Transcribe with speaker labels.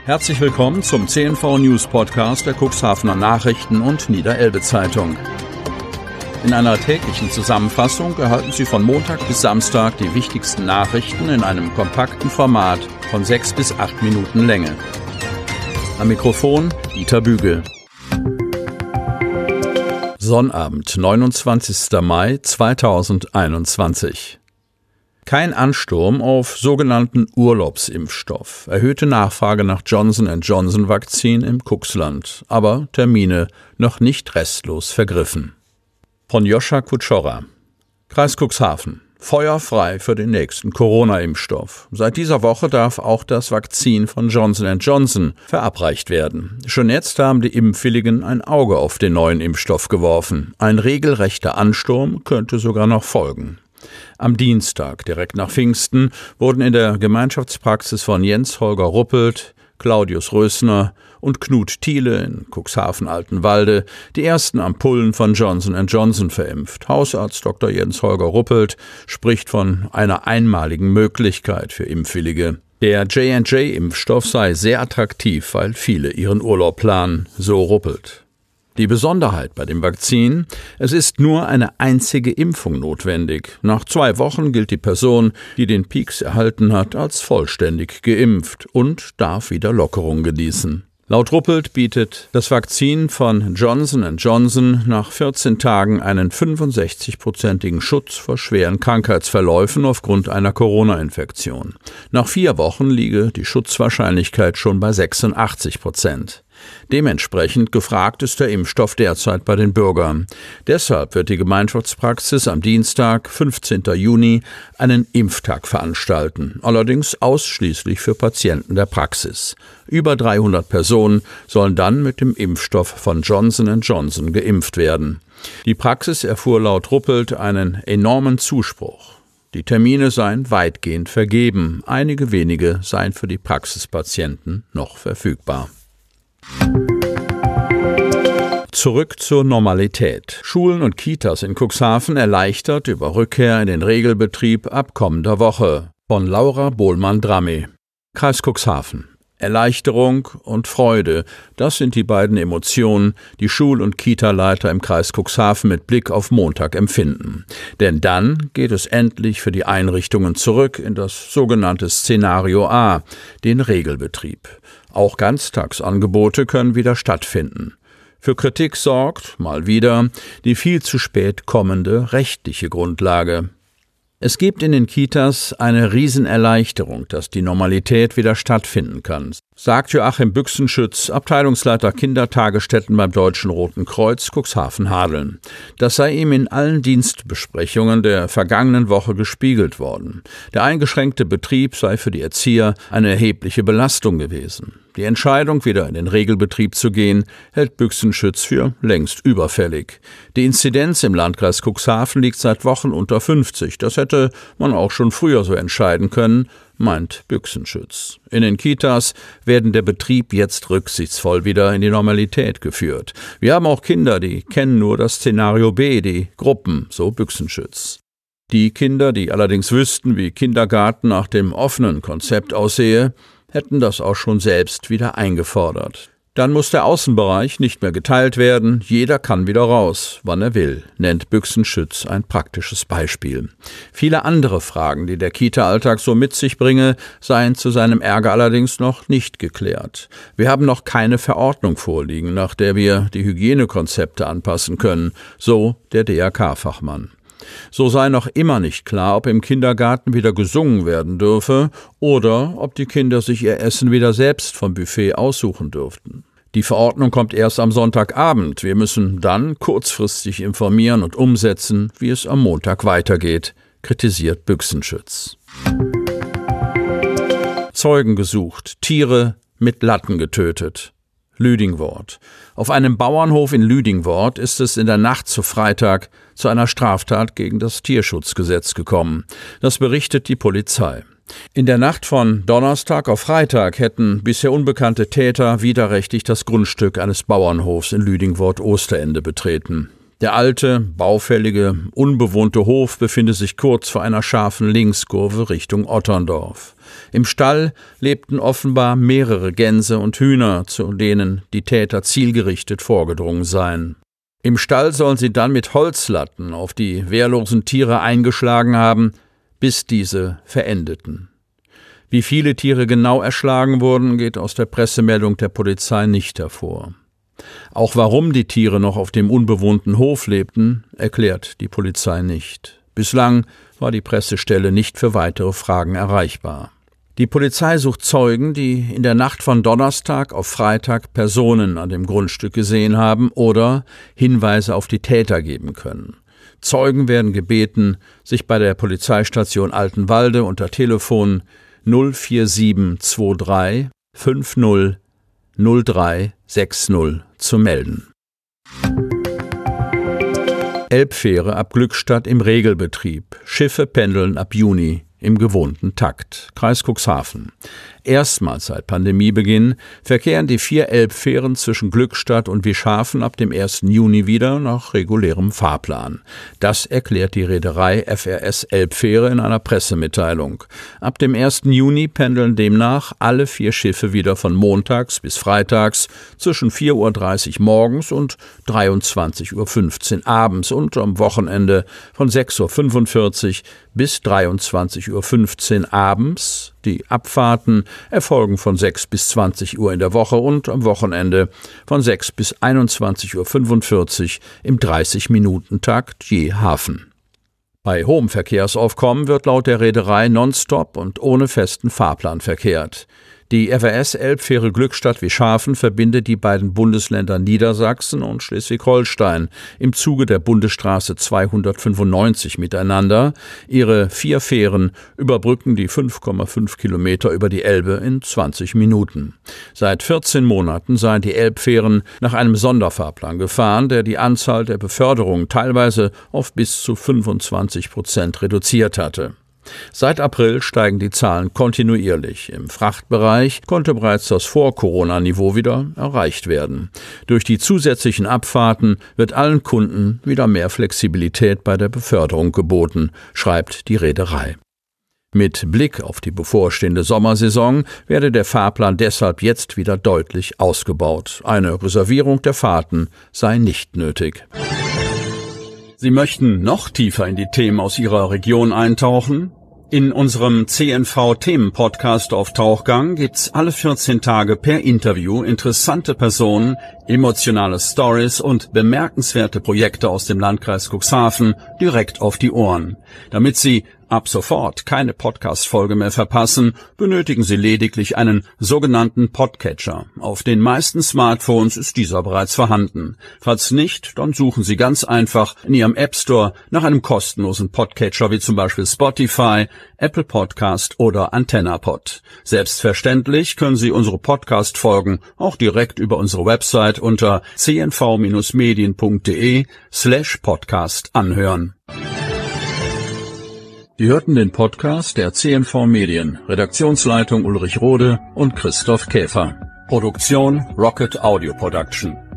Speaker 1: Herzlich willkommen zum CNV News Podcast der Cuxhavener Nachrichten und Niederelbe Zeitung. In einer täglichen Zusammenfassung erhalten Sie von Montag bis Samstag die wichtigsten Nachrichten in einem kompakten Format von 6 bis 8 Minuten Länge. Am Mikrofon Dieter Bügel. Sonnabend, 29. Mai 2021. Kein Ansturm auf sogenannten Urlaubsimpfstoff. Erhöhte Nachfrage nach Johnson&Johnson-Vakzin im Cuxland, aber Termine noch nicht restlos vergriffen. Von Joscha Kutschora. Kreis Cuxhaven. Feuerfrei für den nächsten Corona-Impfstoff. Seit dieser Woche darf auch das Vakzin von Johnson&Johnson verabreicht werden. Schon jetzt haben die Impfwilligen ein Auge auf den neuen Impfstoff geworfen. Ein regelrechter Ansturm könnte sogar noch folgen. Am Dienstag, direkt nach Pfingsten, wurden in der Gemeinschaftspraxis von Jens Holger Ruppelt, Claudius Rösner und Knut Thiele in Cuxhaven-Altenwalde die ersten Ampullen von Johnson&Johnson verimpft. Hausarzt Dr. Jens Holger Ruppelt spricht von einer einmaligen Möglichkeit für Impfwillige. Der J&J-Impfstoff sei sehr attraktiv, weil viele ihren Urlaub planen, so Ruppelt. Die Besonderheit bei dem Vakzin: Es ist nur eine einzige Impfung notwendig. Nach 2 Wochen gilt die Person, die den Pieks erhalten hat, als vollständig geimpft und darf wieder Lockerung genießen. Laut Ruppelt bietet das Vakzin von Johnson&Johnson nach 14 Tagen einen 65-prozentigen Schutz vor schweren Krankheitsverläufen aufgrund einer Corona-Infektion. Nach 4 Wochen liege die Schutzwahrscheinlichkeit schon bei 86%. Dementsprechend gefragt ist der Impfstoff derzeit bei den Bürgern. Deshalb wird die Gemeinschaftspraxis am Dienstag, 15. Juni, einen Impftag veranstalten, allerdings ausschließlich für Patienten der Praxis. Über 300 Personen sollen dann mit dem Impfstoff von Johnson&Johnson geimpft werden. Die Praxis erfuhr laut Ruppelt einen enormen Zuspruch. Die Termine seien weitgehend vergeben, einige wenige seien für die Praxispatienten noch verfügbar. Zurück zur Normalität. Schulen und Kitas in Cuxhaven erleichtert über Rückkehr in den Regelbetrieb ab kommender Woche. Von Laura Bohlmann-Dramme. Kreis Cuxhaven. Erleichterung und Freude, das sind die beiden Emotionen, die Schul- und Kita-Leiter im Kreis Cuxhaven mit Blick auf Montag empfinden. Denn dann geht es endlich für die Einrichtungen zurück in das sogenannte Szenario A, den Regelbetrieb. Auch Ganztagsangebote können wieder stattfinden. Für Kritik sorgt, mal wieder, die viel zu spät kommende rechtliche Grundlage. Es gibt in den Kitas eine Riesenerleichterung, dass die Normalität wieder stattfinden kann, sagt Joachim Büchsenschütz, Abteilungsleiter Kindertagesstätten beim Deutschen Roten Kreuz Cuxhaven-Hadeln. Das sei ihm in allen Dienstbesprechungen der vergangenen Woche gespiegelt worden. Der eingeschränkte Betrieb sei für die Erzieher eine erhebliche Belastung gewesen. Die Entscheidung, wieder in den Regelbetrieb zu gehen, hält Büchsenschütz für längst überfällig. Die Inzidenz im Landkreis Cuxhaven liegt seit Wochen unter 50. Das hätte man auch schon früher so entscheiden können, meint Büchsenschütz. In den Kitas werden der Betrieb jetzt rücksichtsvoll wieder in die Normalität geführt. Wir haben auch Kinder, die kennen nur das Szenario B, die Gruppen, so Büchsenschütz. Die Kinder, die allerdings wüssten, wie Kindergarten nach dem offenen Konzept aussehe, hätten das auch schon selbst wieder eingefordert. Dann muss der Außenbereich nicht mehr geteilt werden, jeder kann wieder raus, wann er will, nennt Büchsenschütz ein praktisches Beispiel. Viele andere Fragen, die der Kita-Alltag so mit sich bringe, seien zu seinem Ärger allerdings noch nicht geklärt. Wir haben noch keine Verordnung vorliegen, nach der wir die Hygienekonzepte anpassen können, so der DRK-Fachmann. So sei noch immer nicht klar, ob im Kindergarten wieder gesungen werden dürfe oder ob die Kinder sich ihr Essen wieder selbst vom Buffet aussuchen dürften. Die Verordnung kommt erst am Sonntagabend. Wir müssen dann kurzfristig informieren und umsetzen, wie es am Montag weitergeht, kritisiert Büchsenschütz. Zeugen gesucht, Tiere mit Latten getötet. Lüdingwort. Auf einem Bauernhof in Lüdingwort ist es in der Nacht zu Freitag zu einer Straftat gegen das Tierschutzgesetz gekommen. Das berichtet die Polizei. In der Nacht von Donnerstag auf Freitag hätten bisher unbekannte Täter widerrechtlich das Grundstück eines Bauernhofs in Lüdingwort-Osterende betreten. Der alte, baufällige, unbewohnte Hof befinde sich kurz vor einer scharfen Linkskurve Richtung Otterndorf. Im Stall lebten offenbar mehrere Gänse und Hühner, zu denen die Täter zielgerichtet vorgedrungen seien. Im Stall sollen sie dann mit Holzlatten auf die wehrlosen Tiere eingeschlagen haben, bis diese verendeten. Wie viele Tiere genau erschlagen wurden, geht aus der Pressemeldung der Polizei nicht hervor. Auch warum die Tiere noch auf dem unbewohnten Hof lebten, erklärt die Polizei nicht. Bislang war die Pressestelle nicht für weitere Fragen erreichbar. Die Polizei sucht Zeugen, die in der Nacht von Donnerstag auf Freitag Personen an dem Grundstück gesehen haben oder Hinweise auf die Täter geben können. Zeugen werden gebeten, sich bei der Polizeistation Altenwalde unter Telefon 04723 50 0360 zu melden. Elbfähre ab Glückstadt im Regelbetrieb. Schiffe pendeln ab Juni im gewohnten Takt. Kreis Cuxhaven. Erstmals seit Pandemiebeginn verkehren die 4 Elbfähren zwischen Glückstadt und Wischhafen ab dem 1. Juni wieder nach regulärem Fahrplan. Das erklärt die Reederei FRS Elbfähre in einer Pressemitteilung. Ab dem 1. Juni pendeln demnach alle 4 Schiffe wieder von montags bis freitags zwischen 4:30 Uhr morgens und 23:15 Uhr abends und am Wochenende von 6:45 Uhr bis 23:15 Uhr abends. Die Abfahrten erfolgen von 6 bis 20 Uhr in der Woche und am Wochenende von 6 bis 21:45 Uhr im 30-Minuten-Takt je Hafen. Bei hohem Verkehrsaufkommen wird laut der Reederei nonstop und ohne festen Fahrplan verkehrt. Die FRS Elbfähre Glückstadt-Wischhafen verbindet die beiden Bundesländer Niedersachsen und Schleswig-Holstein im Zuge der Bundesstraße 295 miteinander. Ihre 4 Fähren überbrücken die 5,5 Kilometer über die Elbe in 20 Minuten. Seit 14 Monaten seien die Elbfähren nach einem Sonderfahrplan gefahren, der die Anzahl der Beförderungen teilweise auf bis zu 25% reduziert hatte. Seit April steigen die Zahlen kontinuierlich. Im Frachtbereich konnte bereits das Vor-Corona-Niveau wieder erreicht werden. Durch die zusätzlichen Abfahrten wird allen Kunden wieder mehr Flexibilität bei der Beförderung geboten, schreibt die Reederei. Mit Blick auf die bevorstehende Sommersaison werde der Fahrplan deshalb jetzt wieder deutlich ausgebaut. Eine Reservierung der Fahrten sei nicht nötig. Sie möchten noch tiefer in die Themen aus Ihrer Region eintauchen? In unserem CNV-Themen-Podcast auf Tauchgang gibt's alle 14 Tage per Interview interessante Personen, emotionale Stories und bemerkenswerte Projekte aus dem Landkreis Cuxhaven direkt auf die Ohren. Damit Sie ab sofort keine Podcast-Folge mehr verpassen, benötigen Sie lediglich einen sogenannten Podcatcher. Auf den meisten Smartphones ist dieser bereits vorhanden. Falls nicht, dann suchen Sie ganz einfach in Ihrem App Store nach einem kostenlosen Podcatcher wie zum Beispiel Spotify, Apple Podcast oder AntennaPod. Selbstverständlich können Sie unsere Podcast-Folgen auch direkt über unsere Website unter cnv-medien.de/podcast anhören. Sie hörten den Podcast der CNV Medien, Redaktionsleitung Ulrich Rode und Christoph Käfer. Produktion Rocket Audio Production.